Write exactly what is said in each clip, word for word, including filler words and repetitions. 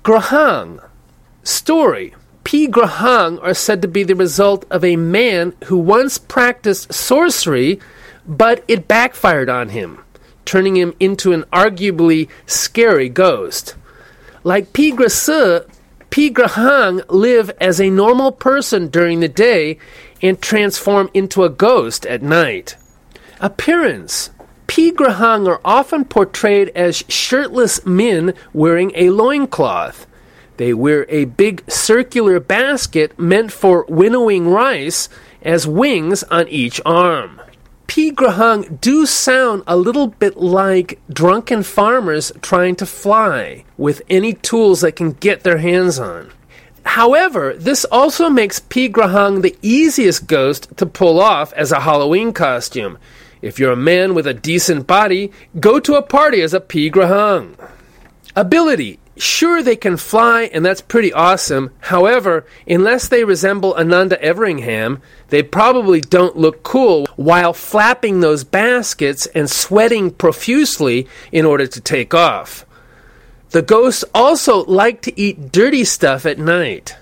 Grahang. Story. P. Grahang are said to be the result of a man who once practiced sorcery, but it backfired on him, turning him into an arguably scary ghost. Like P. Grase, P. Grahang live as a normal person during the day and transform into a ghost at night. Appearance. P. Grahang are often portrayed as shirtless men wearing a loincloth. They wear a big circular basket meant for winnowing rice as wings on each arm. P. Grahang do sound a little bit like drunken farmers trying to fly with any tools they can get their hands on. However, this also makes P. Grahang the easiest ghost to pull off as a Halloween costume. If you're a man with a decent body, go to a party as a P. Grahang. Ability. Sure, they can fly, and that's pretty awesome. However, unless they resemble Ananda Everingham, they probably don't look cool while flapping those baskets and sweating profusely in order to take off. The ghosts also like to eat dirty stuff at night.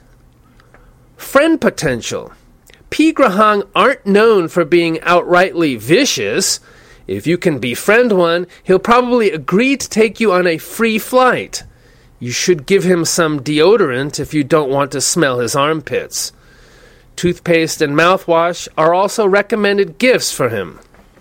Friend potential. P. Grahang aren't known for being outrightly vicious. If you can befriend one, he'll probably agree to take you on a free flight. You should give him some deodorant if you don't want to smell his armpits. Toothpaste and mouthwash are also recommended gifts for him.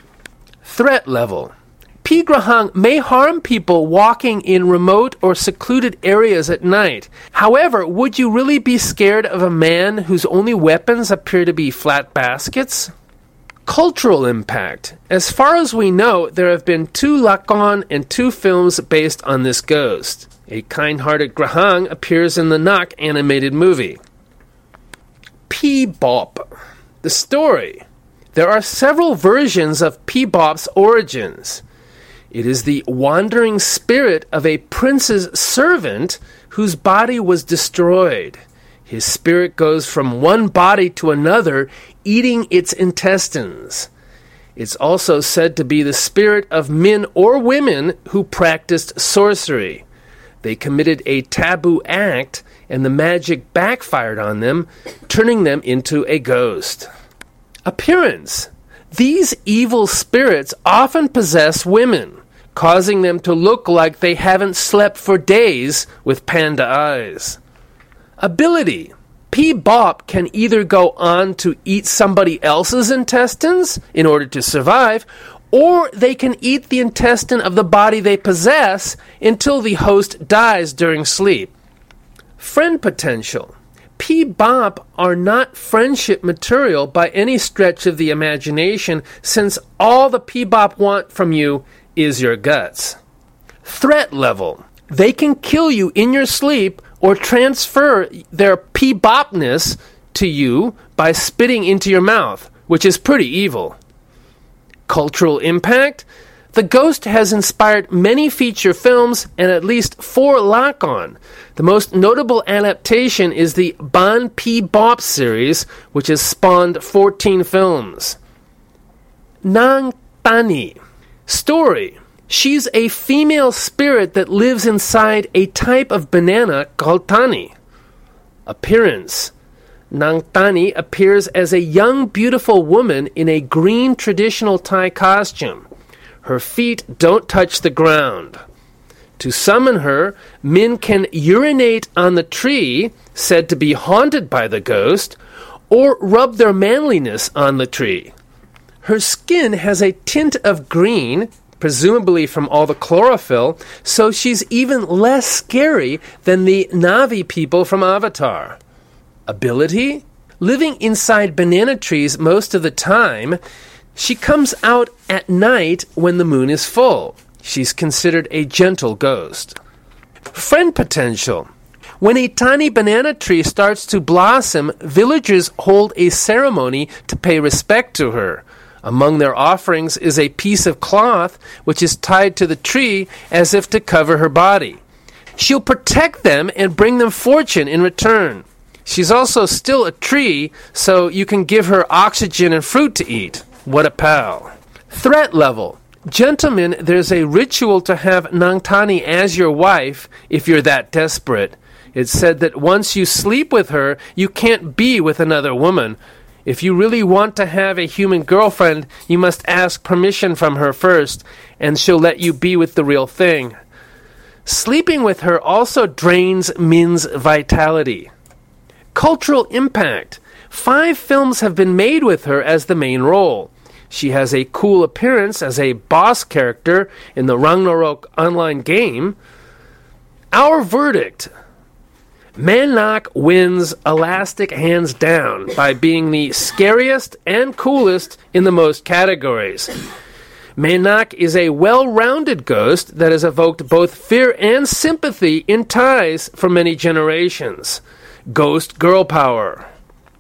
Threat level. P. Grahang may harm people walking in remote or secluded areas at night. However, would you really be scared of a man whose only weapons appear to be flat baskets? Cultural impact. As far as we know, there have been two lakon and two films based on this ghost. A kind-hearted Grahang appears in the Nak animated movie. P-Bop. The story. There are several versions of P-Bop's origins. It is the wandering spirit of a prince's servant whose body was destroyed. His spirit goes from one body to another, eating its intestines. It's also said to be the spirit of men or women who practiced sorcery. They committed a taboo act, and the magic backfired on them, turning them into a ghost. Appearance. These evil spirits often possess women, causing them to look like they haven't slept for days with panda eyes. Ability. P-Bop can either go on to eat somebody else's intestines in order to survive, or they can eat the intestine of the body they possess until the host dies during sleep. Friend potential. P-Bop are not friendship material by any stretch of the imagination, since all the P-Bop want from you is your guts. Threat level. They can kill you in your sleep or transfer their P-Bopness to you by spitting into your mouth, which is pretty evil. Cultural impact. The ghost has inspired many feature films and at least four lakon. The most notable adaptation is the Ban P-Bop series, which has spawned fourteen films. Nang Tani. Story. She's a female spirit that lives inside a type of banana called tani. Appearance. Nang Tani appears as a young, beautiful woman in a green traditional Thai costume. Her feet don't touch the ground. To summon her, men can urinate on the tree, said to be haunted by the ghost, or rub their manliness on the tree. Her skin has a tint of green, presumably from all the chlorophyll, so she's even less scary than the Na'vi people from Avatar. Ability? Living inside banana trees most of the time, she comes out at night when the moon is full. She's considered a gentle ghost. Friend potential. When a tiny banana tree starts to blossom, villagers hold a ceremony to pay respect to her. Among their offerings is a piece of cloth which is tied to the tree as if to cover her body. She'll protect them and bring them fortune in return. She's also still a tree, so you can give her oxygen and fruit to eat. What a pal. Threat level. Gentlemen, there's a ritual to have Nang Tani as your wife if you're that desperate. It's said that once you sleep with her, you can't be with another woman. If you really want to have a human girlfriend, you must ask permission from her first, and she'll let you be with the real thing. Sleeping with her also drains Min's vitality. Cultural impact. Five films have been made with her as the main role. She has a cool appearance as a boss character in the Ragnarok online game. Our verdict. Manak wins Elastic hands down by being the scariest and coolest in the most categories. Manak is a well-rounded ghost that has evoked both fear and sympathy in ties for many generations. Ghost girl power.